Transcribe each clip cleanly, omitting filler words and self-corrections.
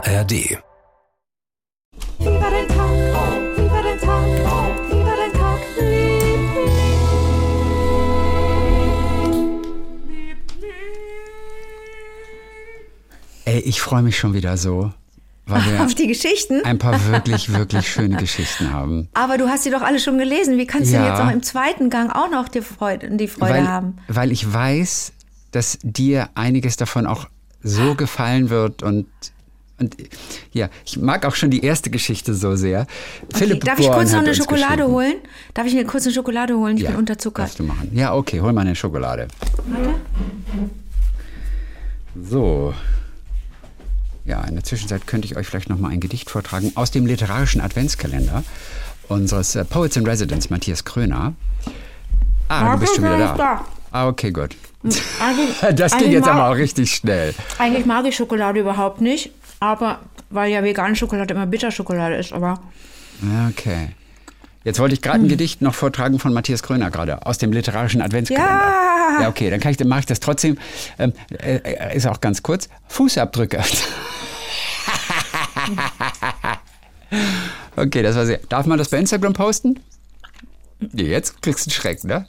ARD. Wie war dein Tag? Wie war dein Tag? Wie war dein Tag? Ey, ich freue mich schon wieder so, weil wir auf die Geschichten? ein paar wirklich, wirklich schöne Geschichten haben. Aber du hast sie doch alle schon gelesen. Wie kannst du jetzt noch im zweiten Gang auch noch die Freude haben? Weil ich weiß, dass dir einiges davon auch so gefallen wird und ja, ich mag auch schon die erste Geschichte so sehr. Okay. Darf ich kurz noch eine Schokolade holen? Darf ich mir kurz eine Schokolade holen? Ich bin unterzuckert. Darfst du machen. Ja, okay, hol mal eine Schokolade. Warte. So. Ja, in der Zwischenzeit könnte ich euch vielleicht noch mal ein Gedicht vortragen aus dem literarischen Adventskalender unseres Poets in Residence, Matthias Kröner. Du bist schon wieder da. Okay, gut. Das ging jetzt aber auch richtig schnell. Eigentlich mag ich Schokolade überhaupt nicht, aber weil ja vegane Schokolade immer Bitterschokolade ist, aber... Okay. Jetzt wollte ich gerade ein Gedicht noch vortragen von Matthias Kröner gerade, aus dem literarischen Adventskalender. Ja, okay, dann mache ich das trotzdem. Ist auch ganz kurz. Fußabdrücke. Okay, das war sehr. Darf man das bei Instagram posten? Nee, jetzt kriegst du einen Schreck, ne?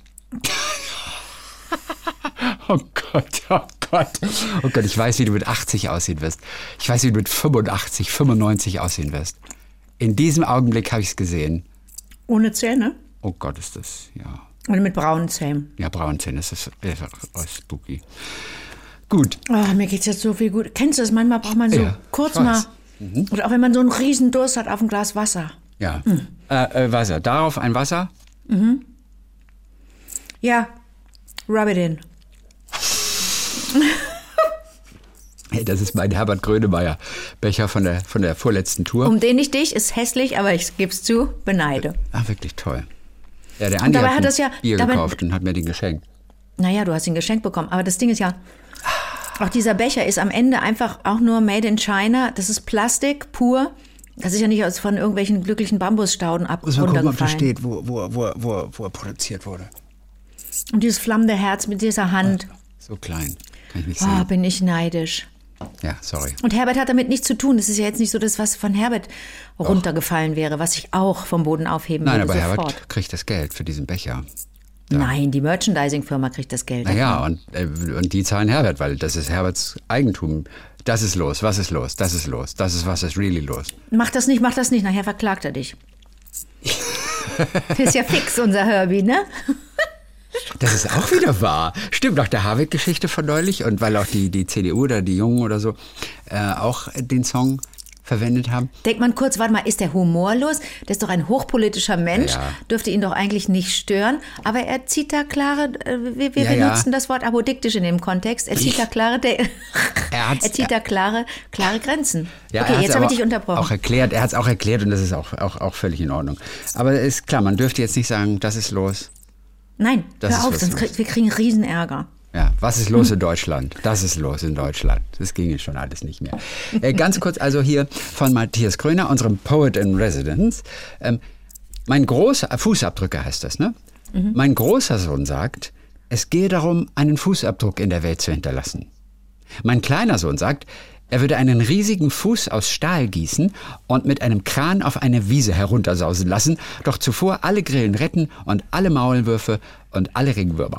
Oh Gott, oh Gott. Oh Gott, ich weiß, wie du mit 80 aussehen wirst. Ich weiß, wie du mit 85, 95 aussehen wirst. In diesem Augenblick habe ich es gesehen. Ohne Zähne? Oh Gott, ist das, ja. Und mit braunen Zähnen. Ja, braune Zähne, das ist spooky. Gut. Oh, mir geht's jetzt so viel gut. Kennst du das? Manchmal braucht man so kurz mal, oder auch wenn man so einen riesen Durst hat, auf ein Glas Wasser. Ja, Wasser. Darauf ein Wasser? Mhm. Ja, rub it in. Hey, das ist mein Herbert Grönemeyer Becher von der vorletzten Tour. Um den ich dich, ist hässlich, aber ich geb's zu, beneide. Ach, wirklich toll. Ja, der Andi hat ein Bier gekauft und hat mir den geschenkt. Naja, du hast ihn geschenkt bekommen, aber das Ding ist ja, auch dieser Becher ist am Ende einfach auch nur made in China. Das ist Plastik pur. Das ist ja nicht von irgendwelchen glücklichen Bambusstauden runtergefallen. Muss man gucken, ob da steht, wo er produziert wurde. Und dieses flammende Herz mit dieser Hand. So klein, kann ich nicht sehen. Oh, bin ich neidisch. Ja, sorry. Und Herbert hat damit nichts zu tun. Das ist ja jetzt nicht so das, was von Herbert runtergefallen wäre, was ich auch vom Boden aufheben würde. Nein, aber sofort. Herbert kriegt das Geld für diesen Becher. Ja. Nein, die Merchandising-Firma kriegt das Geld. Naja, und die zahlen Herbert, weil das ist Herberts Eigentum. Das ist los, was ist los, das ist los, was ist really los. Mach das nicht, nachher verklagt er dich. Das ist ja fix, unser Herbie, ne? Das ist auch wieder wahr. Stimmt, nach der Habeck-Geschichte von neulich und weil auch die CDU oder die Jungen oder so auch den Song verwendet haben. Denkt man kurz, warte mal, ist der humorlos? Der ist doch ein hochpolitischer Mensch, dürfte ihn doch eigentlich nicht stören. Aber er zieht da klare, wir benutzen das Wort apodiktisch in dem Kontext, er zieht da klare Grenzen. Ja, okay, jetzt habe ich dich unterbrochen. Er hat es auch erklärt und das ist auch völlig in Ordnung. Aber es ist klar, man dürfte jetzt nicht sagen, das ist los. Nein, hör auf, sonst wir kriegen Riesenärger. Ja, was ist los in Deutschland? Das ist los in Deutschland. Das ging jetzt schon alles nicht mehr. Ganz kurz also hier von Matthias Kröner, unserem Poet in Residence. Mein großer, Fußabdrücke heißt das, ne? Mhm. Mein großer Sohn sagt, es gehe darum, einen Fußabdruck in der Welt zu hinterlassen. Mein kleiner Sohn sagt, er würde einen riesigen Fuß aus Stahl gießen und mit einem Kran auf eine Wiese heruntersausen lassen, doch zuvor alle Grillen retten und alle Maulwürfe und alle Regenwürmer.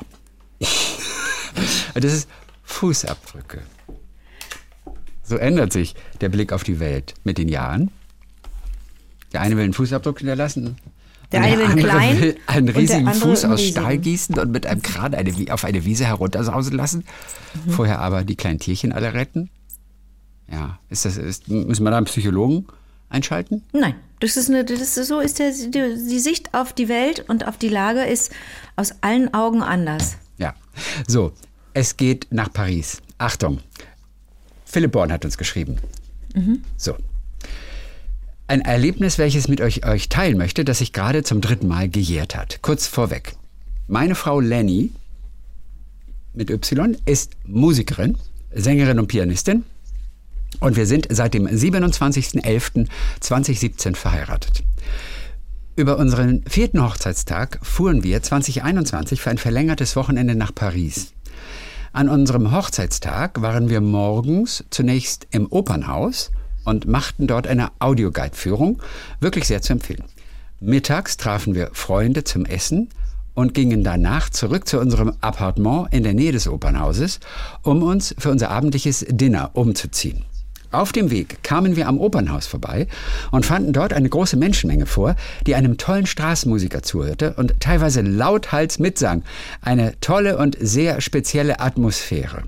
Das ist Fußabdrücke. So ändert sich der Blick auf die Welt mit den Jahren. Der eine will einen Fußabdruck hinterlassen. Der eine will einen riesigen Fuß aus Stahl gießen und mit einem Kran auf eine Wiese heruntersausen lassen. Mhm. Vorher aber die kleinen Tierchen alle retten. Ja, müssen wir da einen Psychologen einschalten? Nein, die Sicht auf die Welt und auf die Lage ist aus allen Augen anders. Ja, so, es geht nach Paris. Achtung, Philipp Born hat uns geschrieben. Mhm. So, ein Erlebnis, welches mit euch teilen möchte, das sich gerade zum 3. Mal gejährt hat. Kurz vorweg, meine Frau Lenny mit Y ist Musikerin, Sängerin und Pianistin. Und wir sind seit dem 27.11.2017 verheiratet. Über unseren 4. Hochzeitstag fuhren wir 2021 für ein verlängertes Wochenende nach Paris. An unserem Hochzeitstag waren wir morgens zunächst im Opernhaus und machten dort eine Audioguide-Führung. Wirklich sehr zu empfehlen. Mittags trafen wir Freunde zum Essen und gingen danach zurück zu unserem Appartement in der Nähe des Opernhauses, um uns für unser abendliches Dinner umzuziehen. Auf dem Weg kamen wir am Opernhaus vorbei und fanden dort eine große Menschenmenge vor, die einem tollen Straßenmusiker zuhörte und teilweise lauthals mitsang. Eine tolle und sehr spezielle Atmosphäre.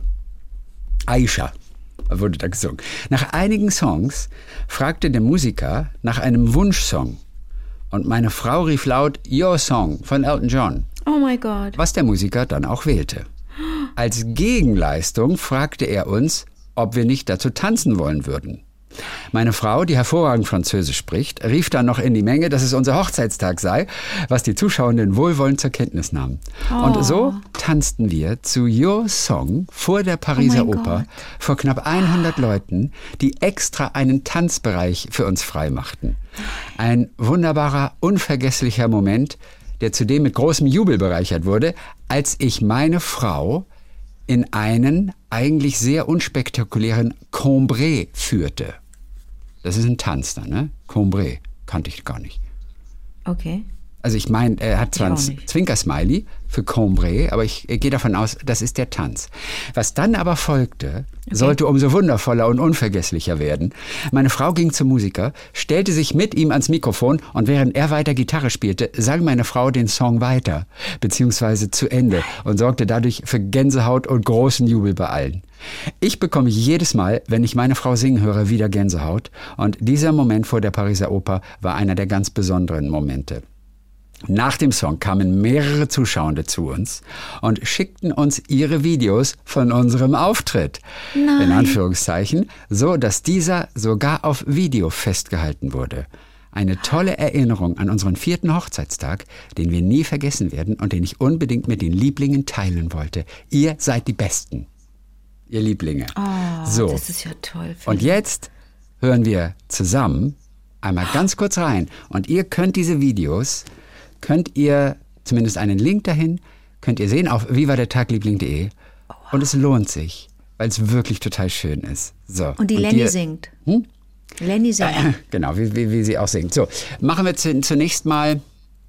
Aisha wurde da gesungen. Nach einigen Songs fragte der Musiker nach einem Wunschsong. Und meine Frau rief laut Your Song von Elton John. Oh mein Gott. Was der Musiker dann auch wählte. Als Gegenleistung fragte er uns, ob wir nicht dazu tanzen wollen würden. Meine Frau, die hervorragend Französisch spricht, rief dann noch in die Menge, dass es unser Hochzeitstag sei, was die Zuschauenden wohlwollend zur Kenntnis nahmen. Und so tanzten wir zu Your Song vor der Pariser Oper vor knapp 100 Leuten, die extra einen Tanzbereich für uns freimachten. Ein wunderbarer, unvergesslicher Moment, der zudem mit großem Jubel bereichert wurde, als ich meine Frau in einen eigentlich sehr unspektakulären Combré führte. Das ist ein Tanz da, ne? Combré. Kannte ich gar nicht. Okay. Also ich meine, er hat zwar ein Zwinker-Smiley für Combré, aber ich gehe davon aus, das ist der Tanz. Was dann aber folgte, sollte umso wundervoller und unvergesslicher werden. Meine Frau ging zum Musiker, stellte sich mit ihm ans Mikrofon und während er weiter Gitarre spielte, sang meine Frau den Song weiter, beziehungsweise zu Ende und sorgte dadurch für Gänsehaut und großen Jubel bei allen. Ich bekomme jedes Mal, wenn ich meine Frau singen höre, wieder Gänsehaut und dieser Moment vor der Pariser Oper war einer der ganz besonderen Momente. Nach dem Song kamen mehrere Zuschauende zu uns und schickten uns ihre Videos von unserem Auftritt. Nein. In Anführungszeichen, so dass dieser sogar auf Video festgehalten wurde. Eine tolle Erinnerung an unseren 4. Hochzeitstag, den wir nie vergessen werden und den ich unbedingt mit den Lieblingen teilen wollte. Ihr seid die Besten, ihr Lieblinge. Oh, so. Das ist ja toll. Und jetzt hören wir zusammen einmal ganz kurz rein. Und ihr könnt diese Videos, könnt ihr zumindest einen Link dahin, könnt ihr sehen auf vivadertagliebling.de. Und es lohnt sich, weil es wirklich total schön ist. So. Und die Lenny singt. Lenny singt. Genau, wie sie auch singt. So, machen wir zunächst mal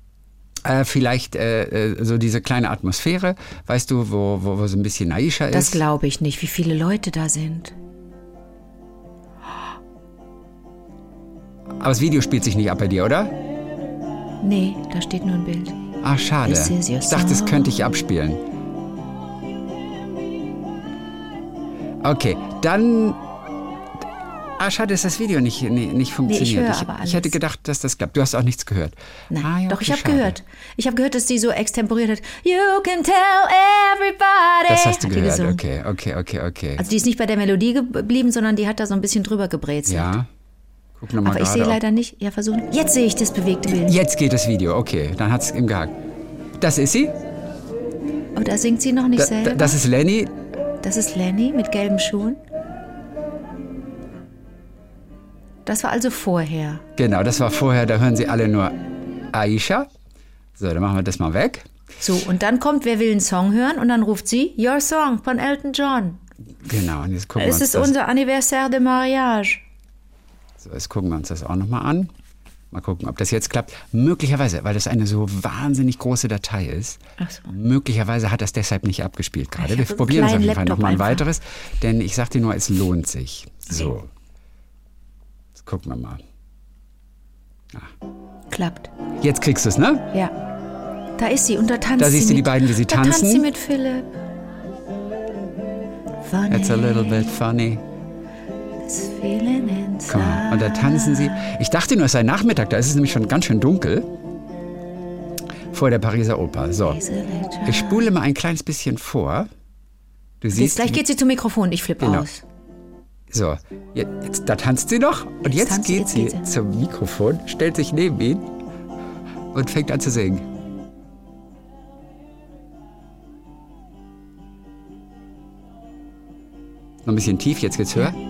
vielleicht so diese kleine Atmosphäre. Weißt du, wo so ein bisschen Aisha ist? Das glaube ich nicht, wie viele Leute da sind. Aber das Video spielt sich nicht ab bei dir, oder? Nee, da steht nur ein Bild. Ah, schade. Ich dachte, das könnte ich abspielen. Okay, dann... Ah, schade, dass das Video nicht funktioniert. Nee, ich höre aber alles. Ich hätte gedacht, dass das klappt. Du hast auch nichts gehört. Nein, ja, doch, okay, ich habe schade. gehört. Ich habe gehört, dass die so extemporiert hat. You can tell everybody. Das hast du hat die gehört, gesungen. okay. Also die ist nicht bei der Melodie geblieben, sondern die hat da so ein bisschen drüber gebrezelt. Ja. Guck noch mal aber ich sehe leider nicht. Ja, versuchen. Jetzt sehe ich das bewegte Bild. Jetzt geht das Video, okay. Dann hat es ihm gehakt. Das ist sie? Oh, da singt sie noch nicht selber. Das ist Lenny. Das ist Lenny mit gelben Schuhen. Das war also vorher. Genau, das war vorher. Da hören sie alle nur Aisha. So, dann machen wir das mal weg. So, und dann kommt Wer will einen Song hören? Und dann ruft sie Your Song von Elton John. Genau, und jetzt gucken wir uns das. Es ist unser Anniversaire de Mariage. So, jetzt gucken wir uns das auch nochmal an. Mal gucken, ob das jetzt klappt. Möglicherweise, weil das eine so wahnsinnig große Datei ist, möglicherweise hat das deshalb nicht abgespielt gerade. Wir probieren es auf jeden Fall nochmal ein weiteres, denn ich sag dir nur, es lohnt sich. So, okay. Jetzt gucken wir mal. Klappt. Jetzt kriegst du es, ne? Ja. Da ist sie und da tanzt sie. Da siehst du die beiden, wie sie tanzen. Da tanzt sie mit Philipp. Funny. It's a little bit funny. Komm, und da tanzen sie. Ich dachte nur, es sei Nachmittag, da ist es nämlich schon ganz schön dunkel. Vor der Pariser Oper. So, ich spule mal ein kleines bisschen vor. Du siehst, gleich geht sie zum Mikrofon, ich flippe aus. So, jetzt, da tanzt sie noch und jetzt geht sie zum Mikrofon, stellt sich neben ihn und fängt an zu singen. Noch ein bisschen tief, jetzt geht's höher.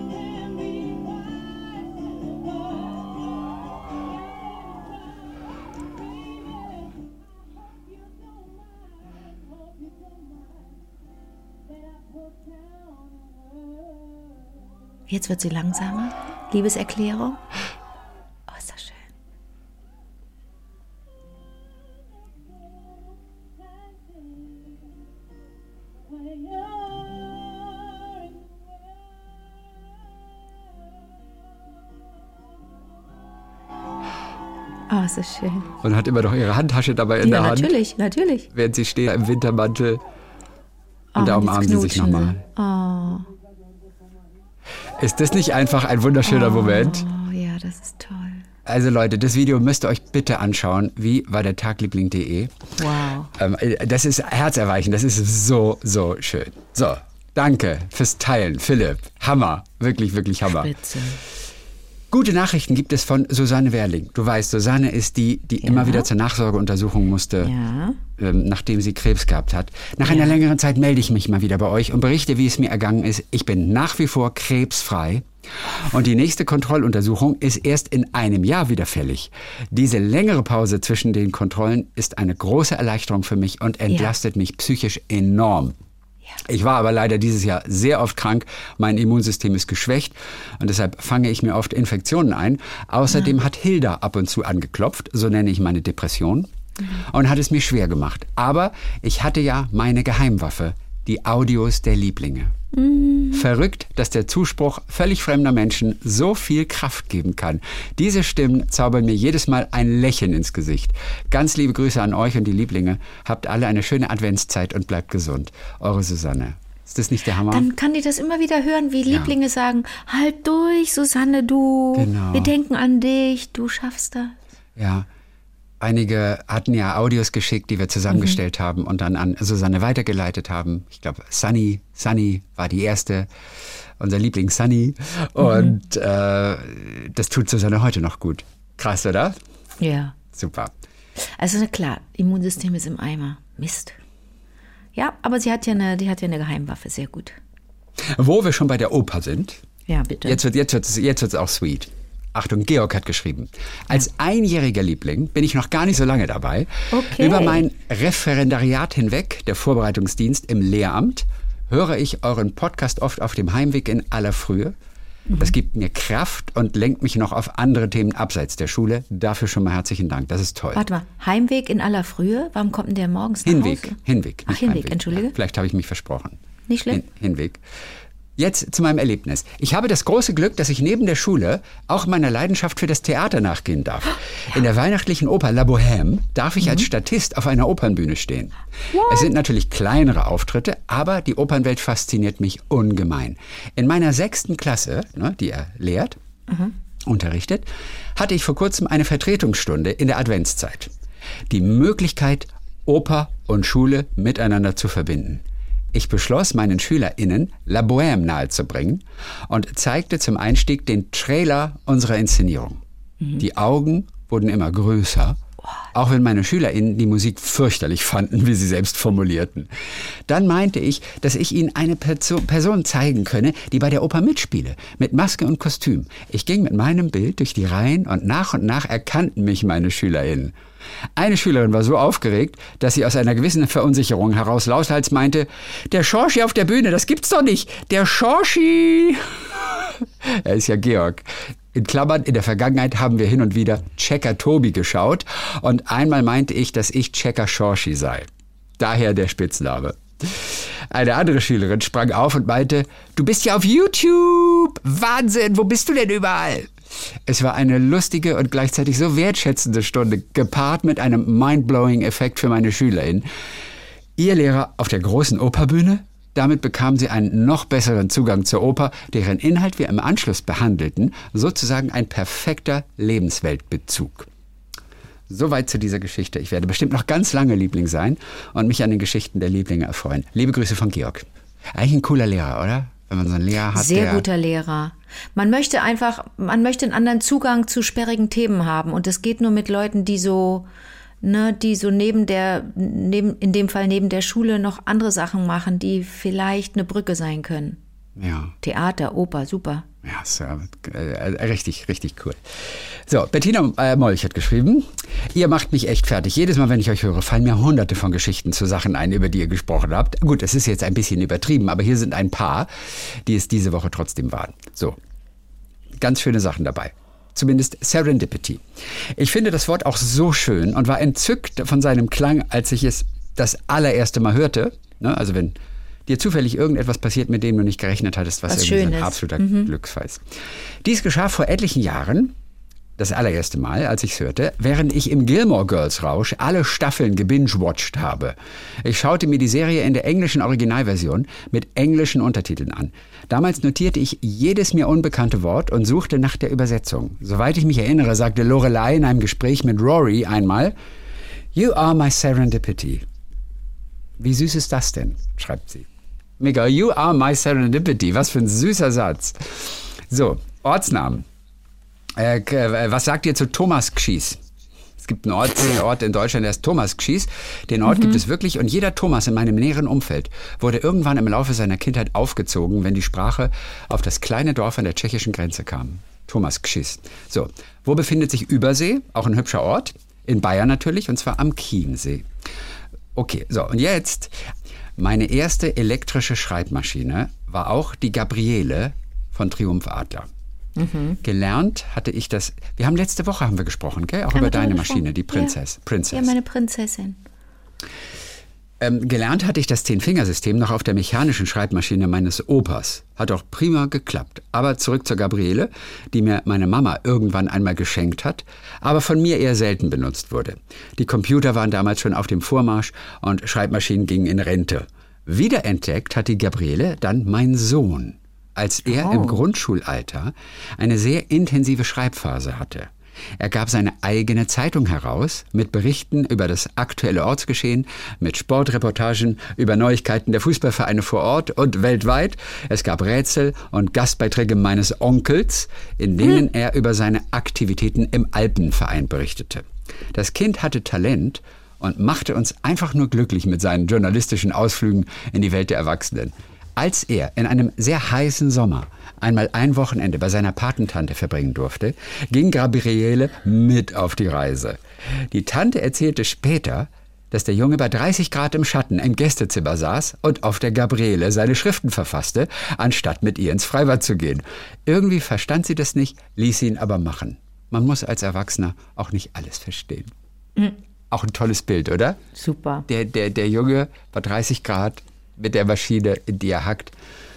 Jetzt wird sie langsamer. Liebeserklärung. Oh, ist das schön. Oh, ist das schön. Und hat immer noch ihre Handtasche dabei in der Hand. Natürlich. Während sie steht im Wintermantel. Und da umarmen sie sich nochmal. Oh. Ist das nicht einfach ein wunderschöner Moment? Oh, ja, das ist toll. Also Leute, das Video müsst ihr euch bitte anschauen. Wie war der Tagliebling.de? Wow. Das ist herzerweichend. Das ist so, so schön. So, danke fürs Teilen, Philipp. Hammer. Wirklich, wirklich Hammer. Spitze. Gute Nachrichten gibt es von Susanne Werling. Du weißt, Susanne ist die immer wieder zur Nachsorgeuntersuchung musste, nachdem sie Krebs gehabt hat. Nach einer längeren Zeit melde ich mich mal wieder bei euch und berichte, wie es mir ergangen ist. Ich bin nach wie vor krebsfrei und die nächste Kontrolluntersuchung ist erst in einem Jahr wieder fällig. Diese längere Pause zwischen den Kontrollen ist eine große Erleichterung für mich und entlastet mich psychisch enorm. Ich war aber leider dieses Jahr sehr oft krank. Mein Immunsystem ist geschwächt und deshalb fange ich mir oft Infektionen ein. Außerdem hat Hilda ab und zu angeklopft, so nenne ich meine Depression, und hat es mir schwer gemacht. Aber ich hatte ja meine Geheimwaffe, die Audios der Lieblinge. Verrückt, dass der Zuspruch völlig fremder Menschen so viel Kraft geben kann. Diese Stimmen zaubern mir jedes Mal ein Lächeln ins Gesicht. Ganz liebe Grüße an euch und die Lieblinge. Habt alle eine schöne Adventszeit und bleibt gesund. Eure Susanne. Ist das nicht der Hammer? Dann kann die das immer wieder hören, wie Lieblinge sagen, halt durch, Susanne, du. Genau. Wir denken an dich, du schaffst das. Ja. Einige hatten ja Audios geschickt, die wir zusammengestellt haben und dann an Susanne weitergeleitet haben. Ich glaube, Sunny war die erste, unser Liebling Sunny. Und das tut Susanne heute noch gut. Krass, oder? Ja. Super. Also klar, Immunsystem ist im Eimer. Mist. Ja, aber die hat ja eine Geheimwaffe, sehr gut. Wo wir schon bei der Oper sind. Ja, bitte. Jetzt wird's auch sweet. Achtung, Georg hat geschrieben. Als einjähriger Liebling bin ich noch gar nicht so lange dabei. Okay. Über mein Referendariat hinweg, der Vorbereitungsdienst im Lehramt, höre ich euren Podcast oft auf dem Heimweg in aller Frühe. Das gibt mir Kraft und lenkt mich noch auf andere Themen abseits der Schule. Dafür schon mal herzlichen Dank, das ist toll. Warte mal, Heimweg in aller Frühe? Warum kommt denn der morgens nach Hause? Hinweg. Ach, Hinweg, entschuldige. Ja, vielleicht habe ich mich versprochen. Nicht schlimm. Hinweg. Jetzt zu meinem Erlebnis. Ich habe das große Glück, dass ich neben der Schule auch meiner Leidenschaft für das Theater nachgehen darf. In der weihnachtlichen Oper La Bohème darf ich als Statist auf einer Opernbühne stehen. Es sind natürlich kleinere Auftritte, aber die Opernwelt fasziniert mich ungemein. In meiner 6. Klasse, die er lehrt, unterrichtet, hatte ich vor kurzem eine Vertretungsstunde in der Adventszeit. Die Möglichkeit, Oper und Schule miteinander zu verbinden. Ich beschloss, meinen SchülerInnen La Bohème nahezubringen und zeigte zum Einstieg den Trailer unserer Inszenierung. Die Augen wurden immer größer, auch wenn meine SchülerInnen die Musik fürchterlich fanden, wie sie selbst formulierten. Dann meinte ich, dass ich ihnen eine Person zeigen könne, die bei der Oper mitspiele, mit Maske und Kostüm. Ich ging mit meinem Bild durch die Reihen und nach erkannten mich meine SchülerInnen. Eine Schülerin war so aufgeregt, dass sie aus einer gewissen Verunsicherung heraus lauthals meinte, der Schorschi auf der Bühne, das gibt's doch nicht, der Schorschi. Er ist ja Georg. In Klammern, in der Vergangenheit haben wir hin und wieder Checker Tobi geschaut und einmal meinte ich, dass ich Checker Schorschi sei. Daher der Spitzname. Eine andere Schülerin sprang auf und meinte, du bist ja auf YouTube. Wahnsinn, wo bist du denn überall? Es war eine lustige und gleichzeitig so wertschätzende Stunde, gepaart mit einem mindblowing Effekt für meine SchülerInnen. Ihr Lehrer auf der großen Operbühne? Damit bekamen sie einen noch besseren Zugang zur Oper, deren Inhalt wir im Anschluss behandelten, sozusagen ein perfekter Lebensweltbezug. Soweit zu dieser Geschichte. Ich werde bestimmt noch ganz lange Liebling sein und mich an den Geschichten der Lieblinge erfreuen. Liebe Grüße von Georg. Eigentlich ein cooler Lehrer, oder? Wenn man so einen Lehrer hat, sehr guter Lehrer. Man möchte einen anderen Zugang zu sperrigen Themen haben. Und das geht nur mit Leuten, die so in dem Fall neben der Schule noch andere Sachen machen, die vielleicht eine Brücke sein können. Ja. Theater, Oper, super. Ja, ist richtig, richtig cool. So, Bettina Molch hat geschrieben, ihr macht mich echt fertig. Jedes Mal, wenn ich euch höre, fallen mir hunderte von Geschichten zu Sachen ein, über die ihr gesprochen habt. Gut, das ist jetzt ein bisschen übertrieben, aber hier sind ein paar, die es diese Woche trotzdem waren. So. ganz schöne Sachen dabei. Zumindest Serendipity. Ich finde das Wort auch so schön und war entzückt von seinem Klang, als ich es das allererste Mal hörte. Ne? Also wenn dir zufällig irgendetwas passiert, mit dem du nicht gerechnet hattest, was irgendwie so ein absoluter Glücksfall ist. Dies geschah vor etlichen Jahren, das allererste Mal, als ich es hörte, während ich im Gilmore Girls Rausch alle Staffeln gebingewatcht habe. Ich schaute mir die Serie in der englischen Originalversion mit englischen Untertiteln an. Damals notierte ich jedes mir unbekannte Wort und suchte nach der Übersetzung. Soweit ich mich erinnere, sagte Lorelei in einem Gespräch mit Rory einmal, "You are my serendipity." Wie süß ist das denn? Schreibt sie. Mega, you are my serendipity. Was für ein süßer Satz. So, Ortsnamen. Was sagt ihr zu Thomas Gschieß? Es gibt einen Ort in Deutschland, der ist Thomas Gschieß. Den Ort gibt es wirklich und jeder Thomas in meinem näheren Umfeld wurde irgendwann im Laufe seiner Kindheit aufgezogen, wenn die Sprache auf das kleine Dorf an der tschechischen Grenze kam. Thomas Gschieß. So, wo befindet sich Übersee? Auch ein hübscher Ort. In Bayern natürlich, und zwar am Chiemsee. Okay, so, und jetzt, meine erste elektrische Schreibmaschine war auch die Gabriele von Triumph Adler. Gelernt hatte ich das, letzte Woche haben wir gesprochen, gell? Auch über deine Maschine, die Princess. Ja, meine Prinzessin. Gelernt hatte ich das 10-Fingersystem noch auf der mechanischen Schreibmaschine meines Opas. Hat auch prima geklappt. Aber zurück zur Gabriele, die mir meine Mama irgendwann einmal geschenkt hat, aber von mir eher selten benutzt wurde. Die Computer waren damals schon auf dem Vormarsch und Schreibmaschinen gingen in Rente. Wiederentdeckt hat die Gabriele dann mein Sohn, als er im Grundschulalter eine sehr intensive Schreibphase hatte. Er gab seine eigene Zeitung heraus mit Berichten über das aktuelle Ortsgeschehen, mit Sportreportagen über Neuigkeiten der Fußballvereine vor Ort und weltweit. Es gab Rätsel und Gastbeiträge meines Onkels, in denen er über seine Aktivitäten im Alpenverein berichtete. Das Kind hatte Talent und machte uns einfach nur glücklich mit seinen journalistischen Ausflügen in die Welt der Erwachsenen. Als er in einem sehr heißen Sommer einmal ein Wochenende bei seiner Patentante verbringen durfte, ging Gabriele mit auf die Reise. Die Tante erzählte später, dass der Junge bei 30 Grad im Schatten im Gästezimmer saß und auf der Gabriele seine Schriften verfasste, anstatt mit ihr ins Freibad zu gehen. Irgendwie verstand sie das nicht, ließ ihn aber machen. Man muss als Erwachsener auch nicht alles verstehen. Auch ein tolles Bild, oder? Super. Der Junge bei 30 Grad mit der Maschine, in die er hackt.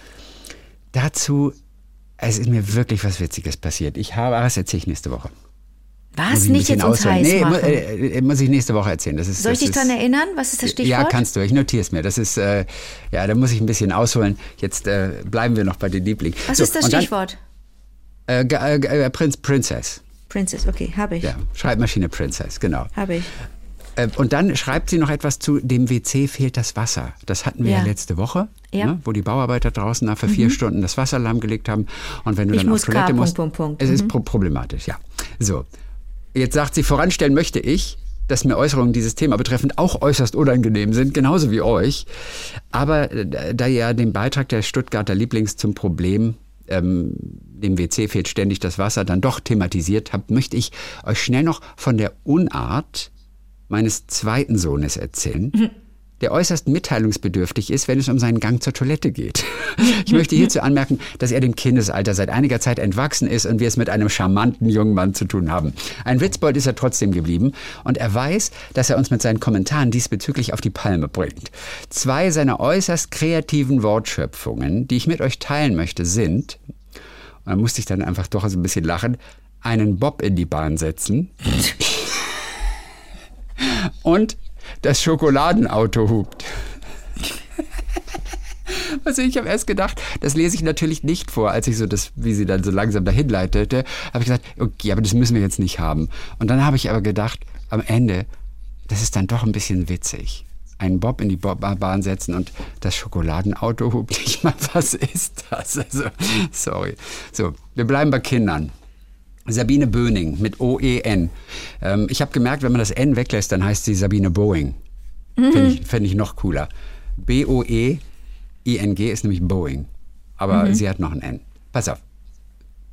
Dazu, es ist mir wirklich was Witziges passiert. Das erzähle ich nächste Woche. Was? Nicht jetzt uns heiß machen? Muss ich nächste Woche erzählen. Soll ich dich daran erinnern? Was ist das Stichwort? Ja, kannst du. Ich notiere es mir. Das ist, da muss ich ein bisschen ausholen. Jetzt bleiben wir noch bei den Lieblingen. Was ist das Stichwort? Princess. Princess, okay, habe ich. Ja, Schreibmaschine Princess, genau. Habe ich. Und dann schreibt sie noch etwas zu dem WC fehlt das Wasser. Das hatten wir ja letzte Woche, ne, wo die Bauarbeiter draußen für 4 Stunden das Wasser lahmgelegt haben. Und wenn du dann auf Toilette musst, es ist problematisch, ja. So, jetzt sagt sie, voranstellen möchte ich, dass mir Äußerungen dieses Thema betreffend auch äußerst unangenehm sind, genauso wie euch. Aber da ihr den Beitrag der Stuttgarter Lieblings zum Problem, dem WC fehlt ständig das Wasser, dann doch thematisiert habt, möchte ich euch schnell noch von der Unart meines zweiten Sohnes erzählen, der äußerst mitteilungsbedürftig ist, wenn es um seinen Gang zur Toilette geht. Ich möchte hierzu anmerken, dass er dem Kindesalter seit einiger Zeit entwachsen ist und wir es mit einem charmanten jungen Mann zu tun haben. Ein Witzbold ist er trotzdem geblieben und er weiß, dass er uns mit seinen Kommentaren diesbezüglich auf die Palme bringt. 2 seiner äußerst kreativen Wortschöpfungen, die ich mit euch teilen möchte, sind, und da musste ich dann einfach doch so ein bisschen lachen, einen Bob in die Bahn setzen und das Schokoladenauto hupt. Also ich habe erst gedacht, das lese ich natürlich nicht vor, als ich wie sie dann so langsam dahin leitete, habe ich gesagt, okay, aber das müssen wir jetzt nicht haben. Und dann habe ich aber gedacht, am Ende, das ist dann doch ein bisschen witzig. Einen Bob in die Bahn setzen und das Schokoladenauto hupt. Ich meine, was ist das? Also, sorry. So, wir bleiben bei Kindern. Sabine Böning mit O-E-N. Ich habe gemerkt, wenn man das N weglässt, dann heißt sie Sabine Boeing. Fände ich noch cooler. B-O-E-I-N-G ist nämlich Boeing. Aber sie hat noch ein N. Pass auf.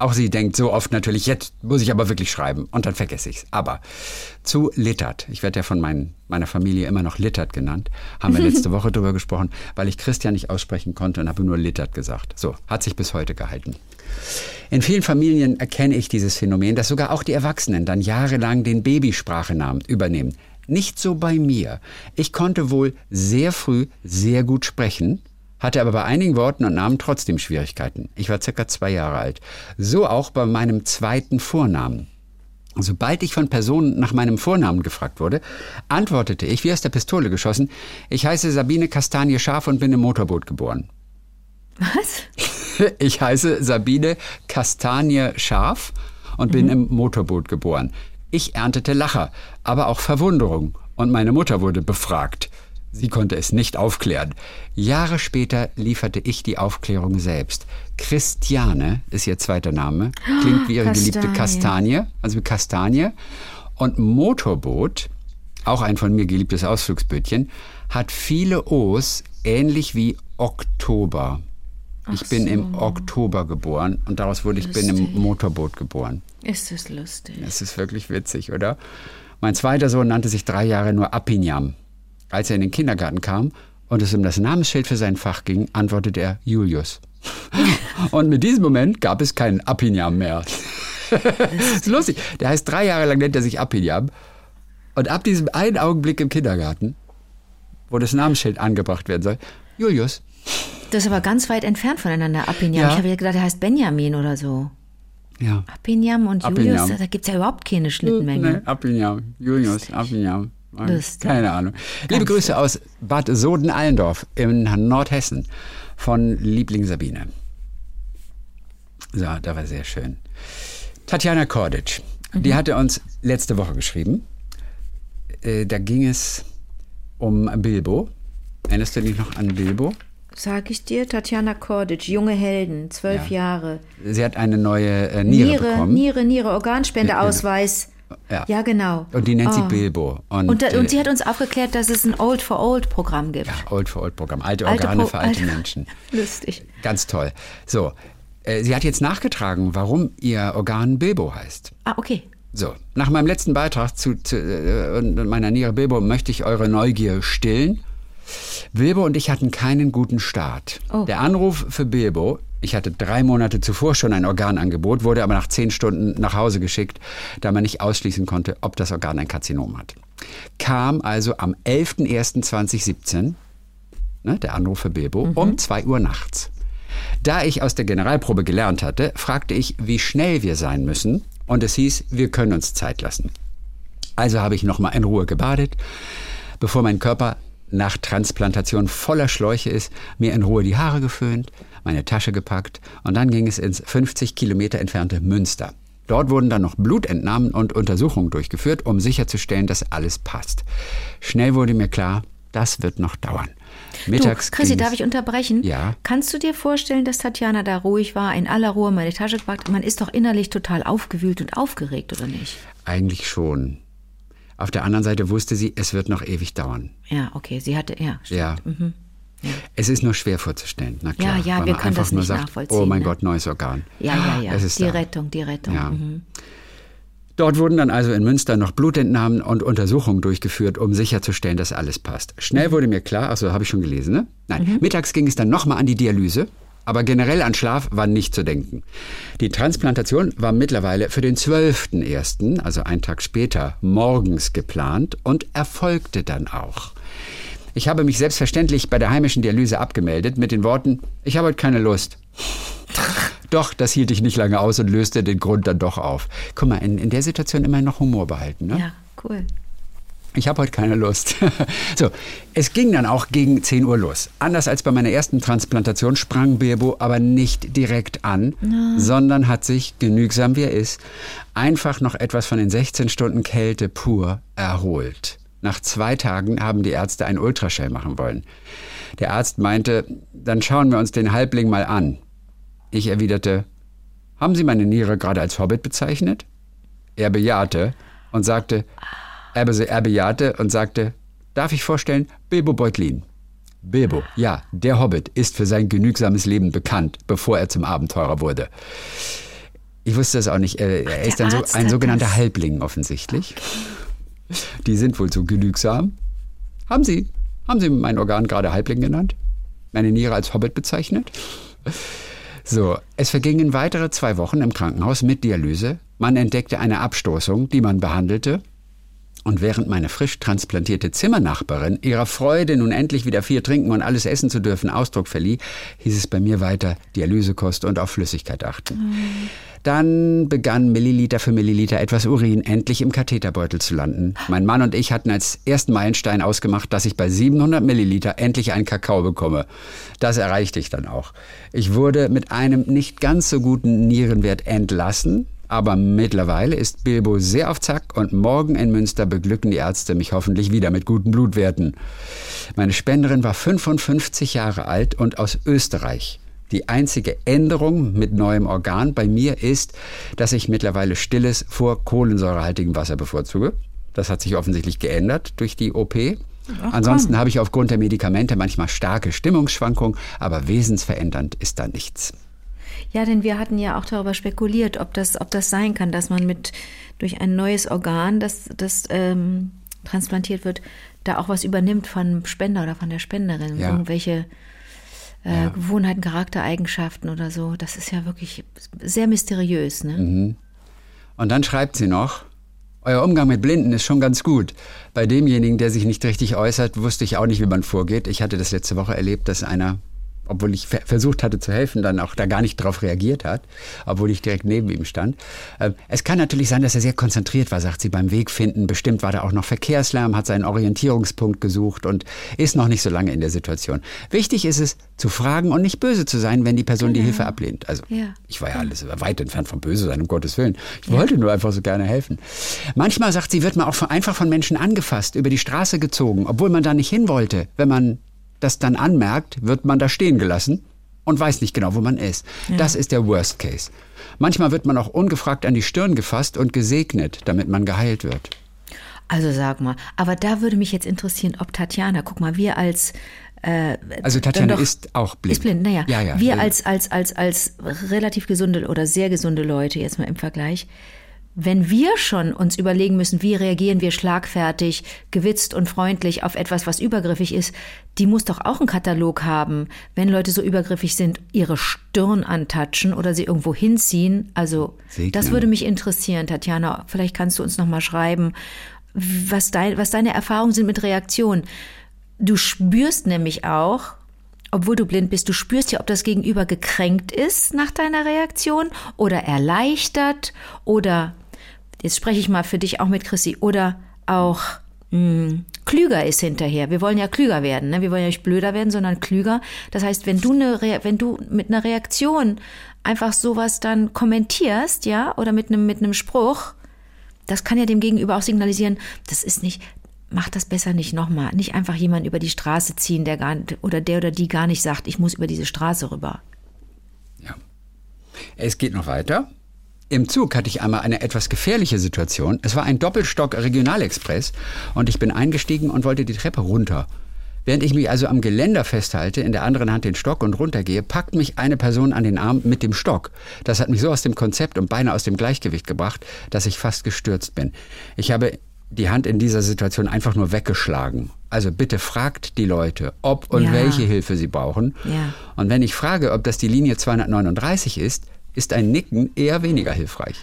Auch sie denkt so oft natürlich, jetzt muss ich aber wirklich schreiben und dann vergesse ich es. Aber zu Littert, ich werde ja von meiner Familie immer noch Littert genannt, haben wir letzte Woche drüber gesprochen, weil ich Christian nicht aussprechen konnte und habe nur Littert gesagt. So, hat sich bis heute gehalten. In vielen Familien erkenne ich dieses Phänomen, dass sogar auch die Erwachsenen dann jahrelang den Babysprachenamen übernehmen. Nicht so bei mir. Ich konnte wohl sehr früh sehr gut sprechen, hatte aber bei einigen Worten und Namen trotzdem Schwierigkeiten. Ich war circa 2 Jahre alt. So auch bei meinem zweiten Vornamen. Sobald ich von Personen nach meinem Vornamen gefragt wurde, antwortete ich, wie aus der Pistole geschossen, ich heiße Sabine Kastanie Scharf und bin im Motorboot geboren. Was? Ich heiße Sabine Kastanie Scharf und bin im Motorboot geboren. Ich erntete Lacher, aber auch Verwunderung. Und meine Mutter wurde befragt. Sie konnte es nicht aufklären. Jahre später lieferte ich die Aufklärung selbst. Christiane ist ihr zweiter Name. Klingt wie ihre geliebte Kastanie, also wie Kastanie. Und Motorboot, auch ein von mir geliebtes Ausflugsbötchen, hat viele O's, ähnlich wie Oktober. Ich bin im Oktober geboren und daraus wurde ich bin im Motorboot geboren. Ist das lustig? Das ist wirklich witzig, oder? Mein zweiter Sohn nannte sich 3 Jahre nur Apignam. Als er in den Kindergarten kam und es um das Namensschild für sein Fach ging, antwortete er Julius. Und mit diesem Moment gab es keinen Apignam mehr. Das ist lustig. Der heißt 3 Jahre lang nennt er sich Apignam. Und ab diesem einen Augenblick im Kindergarten, wo das Namensschild angebracht werden soll, Julius. Das ist aber ganz weit entfernt voneinander, Apignam. Ja. Ich habe ja gedacht, er heißt Benjamin oder so. Ja. Apignam und Apignam. Julius, da gibt es ja überhaupt keine Schnittmenge. Nee, Apignam. Julius, Apignam. Lustig. Keine Ahnung. Liebe Grüße aus Bad Soden-Allendorf in Nordhessen von Liebling Sabine. So, da war sehr schön. Tatjana Kordic, die hatte uns letzte Woche geschrieben. Da ging es um Bilbo. Erinnerst du dich noch an Bilbo? Sag ich dir, Tatjana Kordic, junge Helden, 12 Jahre. Sie hat eine neue Niere bekommen. Niere, Organspendeausweis. Ja, genau. Und die nennt sie Bilbo. Und sie hat uns aufgeklärt, dass es ein Old-for-Old-Programm gibt. Ja, Old-for-Old-Programm. Alte Organe für alte Menschen. Lustig. Ganz toll. So, sie hat jetzt nachgetragen, warum ihr Organ Bilbo heißt. Ah, okay. So, nach meinem letzten Beitrag zu meiner Niere Bilbo möchte ich eure Neugier stillen. Bilbo und ich hatten keinen guten Start. Oh. Der Anruf für Bilbo, ich hatte 3 Monate zuvor schon ein Organangebot, wurde aber nach 10 Stunden nach Hause geschickt, da man nicht ausschließen konnte, ob das Organ ein Karzinom hat. Kam also am 11.01.2017, der Anruf für Bilbo, um 2 Uhr nachts. Da ich aus der Generalprobe gelernt hatte, fragte ich, wie schnell wir sein müssen, und es hieß, wir können uns Zeit lassen. Also habe ich nochmal in Ruhe gebadet, bevor mein Körper nach Transplantation voller Schläuche ist, mir in Ruhe die Haare geföhnt, meine Tasche gepackt und dann ging es ins 50 Kilometer entfernte Münster. Dort wurden dann noch Blutentnahmen und Untersuchungen durchgeführt, um sicherzustellen, dass alles passt. Schnell wurde mir klar, das wird noch dauern. Mittags Chrissy, darf ich unterbrechen? Ja. Kannst du dir vorstellen, dass Tatjana da ruhig war, in aller Ruhe meine Tasche gepackt? Man ist doch innerlich total aufgewühlt und aufgeregt, oder nicht? Eigentlich schon. Auf der anderen Seite wusste sie, es wird noch ewig dauern. Ja, okay, sie hatte, ja. Stimmt. Ja. Ja. Es ist nur schwer vorzustellen. Na klar, Ja, weil wir man können einfach das nur nicht sagt, nachvollziehen, oh mein ne? Gott, neues Organ. Ja. Es ist Die da. Rettung. Ja. Dort wurden dann also in Münster noch Blutentnahmen und Untersuchungen durchgeführt, um sicherzustellen, dass alles passt. Schnell wurde mir klar, also habe ich schon gelesen, ne? Nein, mittags ging es dann nochmal an die Dialyse, aber generell an Schlaf war nicht zu denken. Die Transplantation war mittlerweile für den 12.01., also einen Tag später, morgens geplant und erfolgte dann auch. Ich habe mich selbstverständlich bei der heimischen Dialyse abgemeldet mit den Worten, ich habe heute keine Lust. Doch, das hielt ich nicht lange aus und löste den Grund dann doch auf. Guck mal, in der Situation immer noch Humor behalten, ne? Ja, cool. Ich habe heute keine Lust. So, es ging dann auch gegen 10 Uhr los. Anders als bei meiner ersten Transplantation sprang Bilbo aber nicht direkt an, sondern hat sich, genügsam wie er ist, einfach noch etwas von den 16 Stunden Kälte pur erholt. Nach 2 Tagen haben die Ärzte einen Ultraschall machen wollen. Der Arzt meinte, dann schauen wir uns den Halbling mal an. Ich erwiderte, haben Sie meine Niere gerade als Hobbit bezeichnet? Er bejahte und sagte, darf ich vorstellen, Bilbo Beutlin. Bilbo, ja, der Hobbit ist für sein genügsames Leben bekannt, bevor er zum Abenteurer wurde. Ich wusste das auch nicht. Er ist dann so ein sogenannter Halbling offensichtlich. Die sind wohl so genügsam. Haben Sie mein Organ gerade Halbling genannt? Meine Niere als Hobbit bezeichnet? So, es vergingen weitere 2 Wochen im Krankenhaus mit Dialyse. Man entdeckte eine Abstoßung, die man behandelte. Und während meine frisch transplantierte Zimmernachbarin ihrer Freude, nun endlich wieder 4 trinken und alles essen zu dürfen, Ausdruck verlieh, hieß es bei mir weiter Dialysekost und auf Flüssigkeit achten. Dann begann Milliliter für Milliliter etwas Urin endlich im Katheterbeutel zu landen. Mein Mann und ich hatten als ersten Meilenstein ausgemacht, dass ich bei 700 Milliliter endlich einen Kakao bekomme. Das erreichte ich dann auch. Ich wurde mit einem nicht ganz so guten Nierenwert entlassen. Aber mittlerweile ist Bilbo sehr auf Zack und morgen in Münster beglücken die Ärzte mich hoffentlich wieder mit guten Blutwerten. Meine Spenderin war 55 Jahre alt und aus Österreich. Die einzige Änderung mit neuem Organ bei mir ist, dass ich mittlerweile stilles vor kohlensäurehaltigem Wasser bevorzuge. Das hat sich offensichtlich geändert durch die OP. Ansonsten habe ich aufgrund der Medikamente manchmal starke Stimmungsschwankungen, aber wesensverändernd ist da nichts. Ja, denn wir hatten ja auch darüber spekuliert, ob das sein kann, dass man durch ein neues Organ, das transplantiert wird, da auch was übernimmt vom Spender oder von der Spenderin. Ja. Irgendwelche Gewohnheiten, Charaktereigenschaften oder so. Das ist ja wirklich sehr mysteriös. Ne? Mhm. Und dann schreibt sie noch, euer Umgang mit Blinden ist schon ganz gut. Bei demjenigen, der sich nicht richtig äußert, wusste ich auch nicht, wie man vorgeht. Ich hatte das letzte Woche erlebt, dass einer, obwohl ich versucht hatte zu helfen, dann auch da gar nicht drauf reagiert hat, obwohl ich direkt neben ihm stand. Es kann natürlich sein, dass er sehr konzentriert war, sagt sie, beim Wegfinden. Bestimmt war da auch noch Verkehrslärm, hat seinen Orientierungspunkt gesucht und ist noch nicht so lange in der Situation. Wichtig ist es, zu fragen und nicht böse zu sein, wenn die Person die Hilfe ablehnt. Also ich war ja weit entfernt vom Böse sein, um Gottes Willen. Ich wollte nur einfach so gerne helfen. Manchmal, sagt sie, wird man auch einfach von Menschen angefasst, über die Straße gezogen, obwohl man da nicht hin wollte. Wenn man das dann anmerkt, wird man da stehen gelassen und weiß nicht genau, wo man ist. Ja. Das ist der Worst Case. Manchmal wird man auch ungefragt an die Stirn gefasst und gesegnet, damit man geheilt wird. Also sag mal, aber da würde mich jetzt interessieren, ob Tatjana, guck mal, wir als also Tatjana ist auch blind. Ist blind, naja. Ja, wir als relativ gesunde oder sehr gesunde Leute, jetzt mal im Vergleich, wenn wir schon uns überlegen müssen, wie reagieren wir schlagfertig, gewitzt und freundlich auf etwas, was übergriffig ist, die muss doch auch einen Katalog haben, wenn Leute so übergriffig sind, ihre Stirn antatschen oder sie irgendwo hinziehen. Also segnen. Das würde mich interessieren, Tatjana. Vielleicht kannst du uns noch mal schreiben, was deine Erfahrungen sind mit Reaktionen. Du spürst nämlich auch, obwohl du blind bist, du spürst ja, ob das Gegenüber gekränkt ist nach deiner Reaktion oder erleichtert oder, jetzt spreche ich mal für dich auch mit Chrissy, oder auch klüger ist hinterher. Wir wollen ja klüger werden, ne? Wir wollen ja nicht blöder werden, sondern klüger. Das heißt, wenn du mit einer Reaktion einfach sowas dann kommentierst, ja, oder mit einem Spruch, das kann ja dem Gegenüber auch signalisieren, das ist nicht, mach das besser nicht nochmal. Nicht einfach jemanden über die Straße ziehen, der oder die gar nicht sagt, ich muss über diese Straße rüber. Ja. Es geht noch weiter. Im Zug hatte ich einmal eine etwas gefährliche Situation. Es war ein Doppelstock-Regionalexpress und ich bin eingestiegen und wollte die Treppe runter. Während ich mich also am Geländer festhalte, in der anderen Hand den Stock und runtergehe, packt mich eine Person an den Arm mit dem Stock. Das hat mich so aus dem Konzept und beinahe aus dem Gleichgewicht gebracht, dass ich fast gestürzt bin. Ich habe die Hand in dieser Situation einfach nur weggeschlagen. Also bitte fragt die Leute, ob und welche Hilfe sie brauchen. Ja. Und wenn ich frage, ob das die Linie 239 ist ein Nicken eher weniger hilfreich.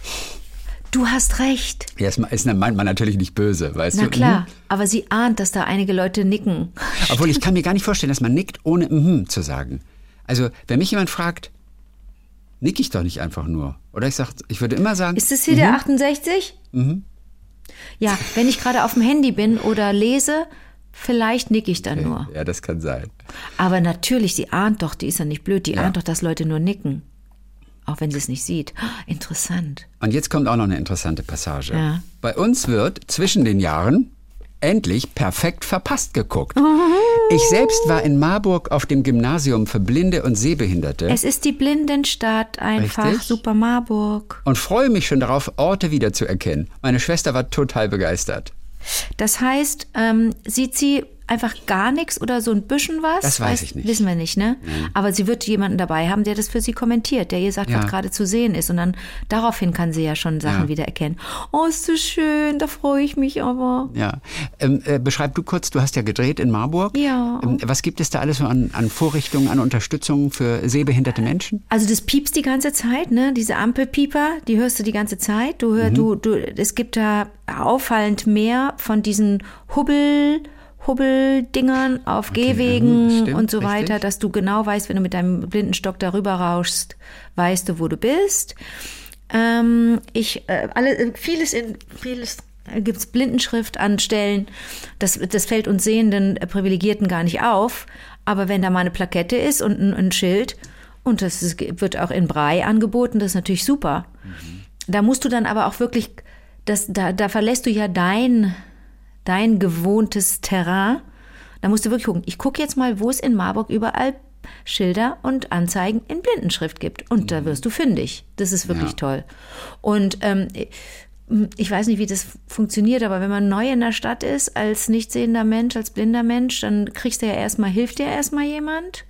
Du hast recht. Ja, meint man natürlich nicht böse, weißt du? Na klar, aber sie ahnt, dass da einige Leute nicken. Obwohl, ich kann mir gar nicht vorstellen, dass man nickt, ohne zu sagen. Also, wenn mich jemand fragt, nicke ich doch nicht einfach nur. Oder ich würde immer sagen... Ist das hier der 68? Mhm. Ja, wenn ich gerade auf dem Handy bin oder lese, vielleicht nicke ich dann nur. Ja, das kann sein. Aber natürlich, sie ahnt doch, die ist ja nicht blöd, die ahnt doch, dass Leute nur nicken. Auch wenn sie es nicht sieht. Interessant. Und jetzt kommt auch noch eine interessante Passage. Ja. Bei uns wird zwischen den Jahren endlich perfekt verpasst geguckt. Ich selbst war in Marburg auf dem Gymnasium für Blinde und Sehbehinderte. Es ist die Blindenstadt einfach. Richtig? Super Marburg. Und freue mich schon darauf, Orte wiederzuerkennen. Meine Schwester war total begeistert. Das heißt, sieht sie einfach gar nichts oder so ein bisschen was? Das weiß ich nicht. Wissen wir nicht, ne? Aber sie wird jemanden dabei haben, der das für sie kommentiert, der ihr sagt, was gerade zu sehen ist. Und dann daraufhin kann sie ja schon Sachen wieder erkennen. Oh, ist so schön, da freue ich mich aber. Ja. Beschreib du kurz, du hast ja gedreht in Marburg. Ja. Was gibt es da alles so an Vorrichtungen, an Unterstützung für sehbehinderte Menschen? Also das piepst die ganze Zeit, ne? Diese Ampelpieper, die hörst du die ganze Zeit. Es gibt da auffallend mehr von diesen Hubbeldingern auf Gehwegen stimmt, und so weiter, dass du genau weißt, wenn du mit deinem Blindenstock darüber rauschst, weißt du, wo du bist. Vieles gibt's Blindenschrift an Stellen. Das fällt uns sehenden Privilegierten gar nicht auf. Aber wenn da mal eine Plakette ist und ein Schild und wird auch in Braille angeboten, das ist natürlich super. Da musst du dann aber auch wirklich, da verlässt du ja dein gewohntes Terrain. Da musst du wirklich gucken. Ich gucke jetzt mal, wo es in Marburg überall Schilder und Anzeigen in Blindenschrift gibt. Und da wirst du fündig. Das ist wirklich toll. Und ich weiß nicht, wie das funktioniert, aber wenn man neu in der Stadt ist, als nicht sehender Mensch, als blinder Mensch, dann hilft dir erstmal jemand.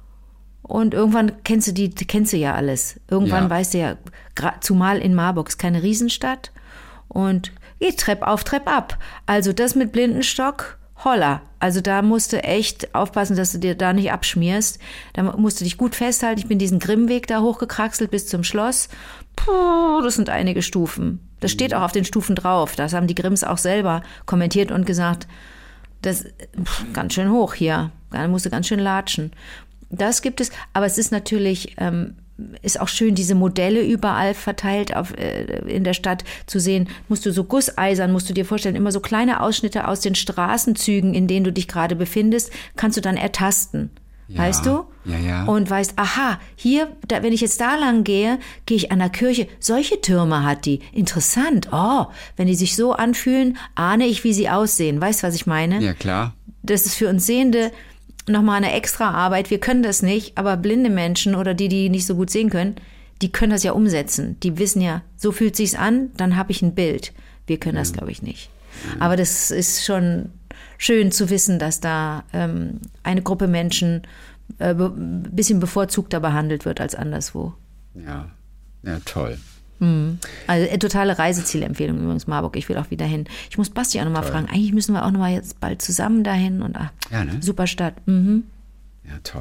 Und irgendwann kennst du ja alles. Irgendwann weißt du ja, zumal in Marburg ist keine Riesenstadt. Und geht Trepp auf, Trepp ab. Also das mit Blindenstock, holla. Also da musst du echt aufpassen, dass du dir da nicht abschmierst. Da musst du dich gut festhalten. Ich bin diesen Grimmweg da hochgekraxelt bis zum Schloss. Puh, das sind einige Stufen. Das steht auch auf den Stufen drauf. Das haben die Grimms auch selber kommentiert und gesagt, das ganz schön hoch hier. Da musst du ganz schön latschen. Das gibt es. Aber es ist natürlich ist auch schön, diese Modelle überall verteilt in der Stadt zu sehen. Musst du so gusseisern, musst du dir vorstellen, immer so kleine Ausschnitte aus den Straßenzügen, in denen du dich gerade befindest, kannst du dann ertasten. Ja, weißt du? Ja. Und weißt, aha, hier, wenn ich jetzt da lang gehe ich an der Kirche. Solche Türme hat die. Interessant. Oh, wenn die sich so anfühlen, ahne ich, wie sie aussehen. Weißt du, was ich meine? Ja, klar. Das ist für uns Sehende nochmal eine extra Arbeit. Wir können das nicht, aber blinde Menschen oder die nicht so gut sehen können, die können das ja umsetzen. Die wissen ja, so fühlt sich's an, dann habe ich ein Bild. Wir können das, glaube ich, nicht. Aber das ist schon schön zu wissen, dass da eine Gruppe Menschen ein bisschen bevorzugter behandelt wird als anderswo. Ja, toll. Also totale Reisezielempfehlung übrigens, Marburg. Ich will auch wieder hin. Ich muss Basti auch nochmal fragen. Eigentlich müssen wir auch nochmal jetzt bald zusammen dahin. Und super Stadt. Mhm. Ja, toll.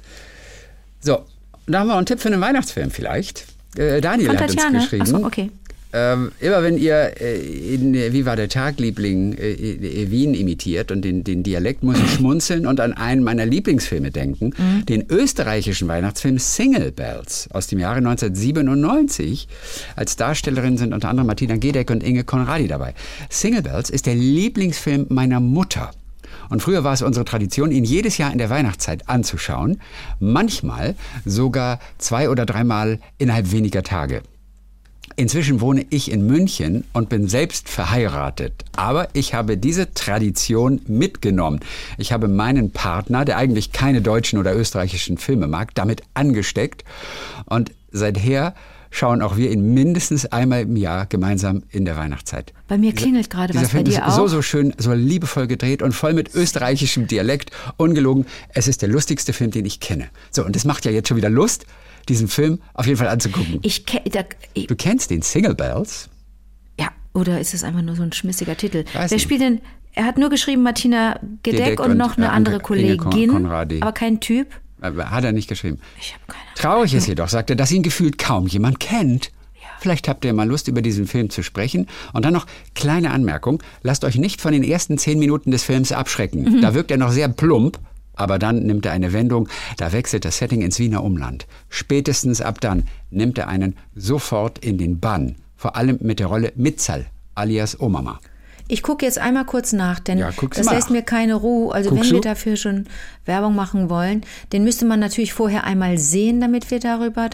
So, da haben wir einen Tipp für einen Weihnachtsfilm vielleicht. Daniel hat uns geschrieben. Achso, okay. Immer wenn ihr in Wie war der Tag, Liebling, Wien imitiert und den Dialekt, muss ich schmunzeln und an einen meiner Lieblingsfilme denken, den österreichischen Weihnachtsfilm Single Bells aus dem Jahre 1997. Als Darstellerin sind unter anderem Martina Gedeck und Inge Conradi dabei. Single Bells ist der Lieblingsfilm meiner Mutter. Und früher war es unsere Tradition, ihn jedes Jahr in der Weihnachtszeit anzuschauen, manchmal sogar 2 oder 3 Mal innerhalb weniger Tage. Inzwischen wohne ich in München und bin selbst verheiratet. Aber ich habe diese Tradition mitgenommen. Ich habe meinen Partner, der eigentlich keine deutschen oder österreichischen Filme mag, damit angesteckt. Und seither schauen auch wir ihn mindestens einmal im Jahr gemeinsam in der Weihnachtszeit. Bei mir klingelt gerade was, Film bei dir auch. So schön, so liebevoll gedreht und voll mit österreichischem Dialekt. Ungelogen, es ist der lustigste Film, den ich kenne. So, und es macht ja jetzt schon wieder Lust, diesen Film auf jeden Fall anzugucken. Du kennst den Single Bells? Ja, oder ist es einfach nur so ein schmissiger Titel? Wer spielt denn? Er hat nur geschrieben Martina Gedeck und noch eine andere Kollegin, aber kein Typ. Hat er nicht geschrieben. Ich habe keine Ahnung. Traurig ist jedoch, sagt er, dass ihn gefühlt kaum jemand kennt. Ja. Vielleicht habt ihr mal Lust, über diesen Film zu sprechen. Und dann noch kleine Anmerkung, lasst euch nicht von den ersten 10 Minuten des Films abschrecken. Da wirkt er noch sehr plump. Aber dann nimmt er eine Wendung, da wechselt das Setting ins Wiener Umland. Spätestens ab dann nimmt er einen sofort in den Bann. Vor allem mit der Rolle Mitzal, alias Omama. Ich gucke jetzt einmal kurz nach, denn das lässt mir keine Ruhe. Also wenn wir dafür schon Werbung machen wollen, den müsste man natürlich vorher einmal sehen, damit wir darüber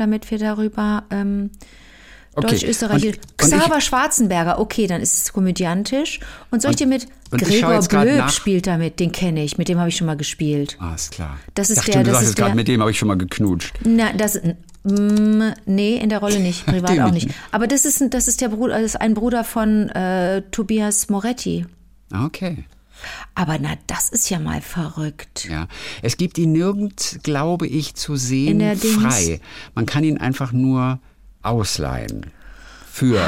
Deutsch-Österreichisch. Xaver Schwarzenberger, okay, dann ist es komödiantisch. Und soll ich dir mit Gregor Blöb spielt damit, den kenne ich, mit dem habe ich schon mal gespielt. Ah, ist klar. Das ist du sagst gerade, mit dem habe ich schon mal geknutscht. Na, nee, in der Rolle nicht, privat auch nicht. Aber das ist der Bruder, das ist ein Bruder von Tobias Moretti. Okay. Aber na, das ist ja mal verrückt. Ja, es gibt ihn nirgends, glaube ich, zu In sehen der Dings. frei. Man kann ihn einfach nur ausleihen für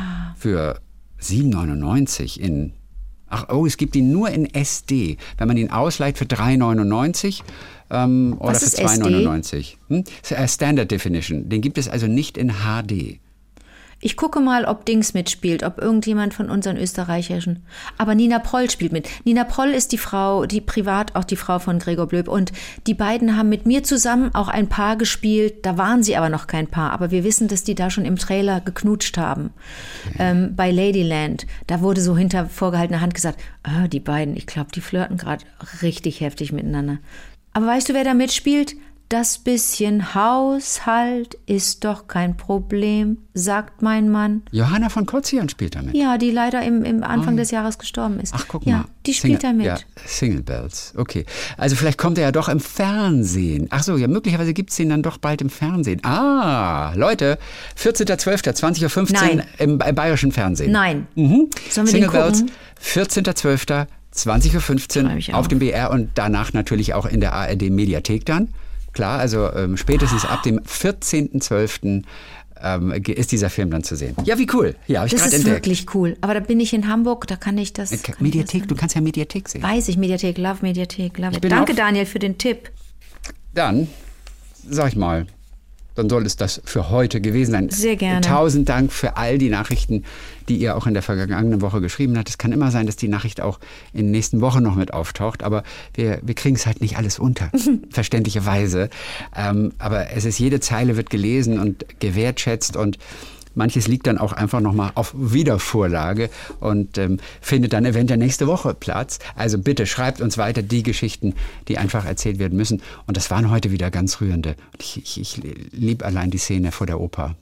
7,99 in. Es gibt ihn nur in SD. Wenn man ihn ausleiht für 3,99 oder für ist 2,99. Standard Definition. Den gibt es also nicht in HD. Ich gucke mal, ob Dings mitspielt, ob irgendjemand von unseren österreichischen. Aber Nina Proll spielt mit. Nina Proll ist die Frau, die privat auch die Frau von Gregor Blöb. Und die beiden haben mit mir zusammen auch ein Paar gespielt. Da waren sie aber noch kein Paar. Aber wir wissen, dass die da schon im Trailer geknutscht haben. Bei Ladyland. Da wurde so hinter vorgehaltener Hand gesagt, die beiden, ich glaube, die flirten gerade richtig heftig miteinander. Aber weißt du, wer da mitspielt? Das bisschen Haushalt ist doch kein Problem, sagt mein Mann. Johanna von Kotzian spielt damit. Ja, die leider im Anfang des Jahres gestorben ist. Ach, guck ja, mal. Die spielt da mit. Ja, Single Bells, okay. Also vielleicht kommt er ja doch im Fernsehen. Ach so, ja, möglicherweise gibt es ihn dann doch bald im Fernsehen. Leute, 14.12., 20.15 Uhr Nein. im bayerischen Fernsehen. Nein. Mhm. Sollen wir Single den gucken? Bells, 14.12., 20.15 Uhr auf dem BR und danach natürlich auch in der ARD-Mediathek dann. Klar, also spätestens ab dem 14.12. Ist dieser Film dann zu sehen. Ja, wie cool. Ja, habe ich Das gerade ist entdeckt. wirklich cool. Aber da bin ich in Hamburg, da kann ich das... Mediathek, du kannst ja Mediathek sehen. Weiß ich, Mediathek, love Mediathek, love it. bin Danke, auch- Daniel, für den Tipp. Dann, sag ich mal, dann soll es das für heute gewesen sein. Sehr gerne. 1000 Dank für all die Nachrichten, die ihr auch in der vergangenen Woche geschrieben habt. Es kann immer sein, dass die Nachricht auch in der nächsten Woche noch mit auftaucht, aber wir kriegen es halt nicht alles unter, verständlicherweise. Aber es ist, jede Zeile wird gelesen und gewertschätzt und manches liegt dann auch einfach nochmal auf Wiedervorlage und findet dann eventuell nächste Woche Platz. Also bitte schreibt uns weiter die Geschichten, die einfach erzählt werden müssen. Und das waren heute wieder ganz rührende. Ich liebe allein die Szene vor der Oper.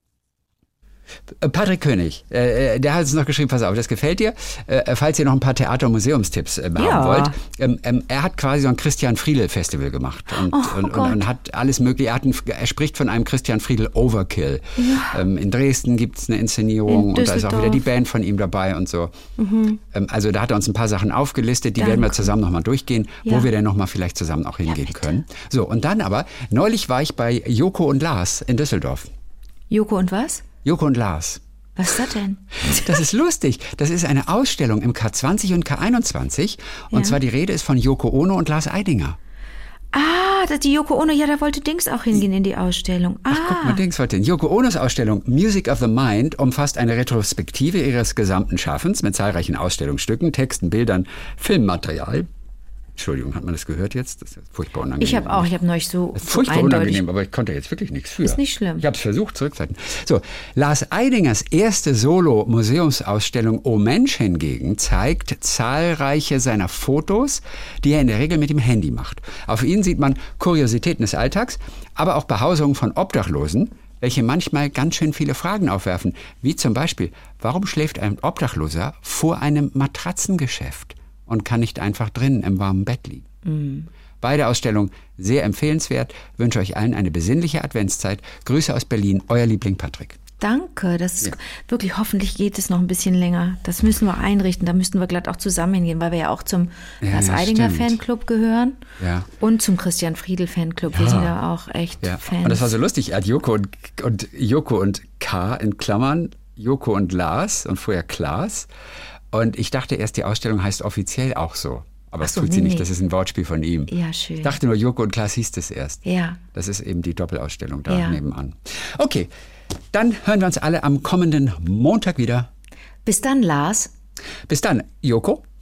Patrick König, der hat uns noch geschrieben, pass auf, das gefällt dir, falls ihr noch ein paar Theater- und Museumstipps haben wollt. Er hat quasi so ein Christian Friedl Festival gemacht und hat alles mögliche, er spricht von einem Christian Friedl Overkill. Ja. In Dresden gibt es eine Inszenierung und da ist auch wieder die Band von ihm dabei und so. Also da hat er uns ein paar Sachen aufgelistet, die werden wir zusammen nochmal durchgehen, wo wir dann nochmal vielleicht zusammen auch hingehen können. So, und dann aber, neulich war ich bei Joko und Lars in Düsseldorf. Joko und was? Joko und Lars. Was ist das denn? Das ist lustig. Das ist eine Ausstellung im K20 und K21. Und zwar die Rede ist von Yoko Ono und Lars Eidinger. Die Yoko Ono, ja, da wollte Dings auch hingehen in die Ausstellung. Ach, guck mal, Dings wollte hin. Yoko Onos Ausstellung Music of the Mind umfasst eine Retrospektive ihres gesamten Schaffens mit zahlreichen Ausstellungsstücken, Texten, Bildern, Filmmaterial. Entschuldigung, hat man das gehört jetzt? Das ist furchtbar unangenehm. Ich habe neulich so furchtbar eindeutig. unangenehm, aber ich konnte jetzt wirklich nichts für. Ist nicht schlimm. Ich habe es versucht, zurückzuhalten. So, Lars Eidingers erste Solo-Museumsausstellung O Mensch hingegen zeigt zahlreiche seiner Fotos, die er in der Regel mit dem Handy macht. Auf ihnen sieht man Kuriositäten des Alltags, aber auch Behausungen von Obdachlosen, welche manchmal ganz schön viele Fragen aufwerfen, wie zum Beispiel, warum schläft ein Obdachloser vor einem Matratzengeschäft und kann nicht einfach drinnen im warmen Bett liegen? Beide Ausstellungen sehr empfehlenswert. Wünsche euch allen eine besinnliche Adventszeit. Grüße aus Berlin, euer Liebling Patrick. Danke, das ist wirklich, hoffentlich geht es noch ein bisschen länger. Das müssen wir einrichten, da müssten wir glatt auch zusammen hingehen, weil wir ja auch zum Lars Eidinger Fanclub gehören und zum Christian Friedl Fanclub. Wir sind ja auch echt Fans. Und das war so lustig, er hat Joko und K in Klammern, Joko und Lars und vorher Klaas. Und ich dachte erst, die Ausstellung heißt offiziell auch so. Aber das tut sie nicht, das ist ein Wortspiel von ihm. Ja, schön. Ich dachte nur, Joko und Klaas hieß das erst. Ja. Das ist eben die Doppelausstellung da nebenan. Okay, dann hören wir uns alle am kommenden Montag wieder. Bis dann, Lars. Bis dann, Joko.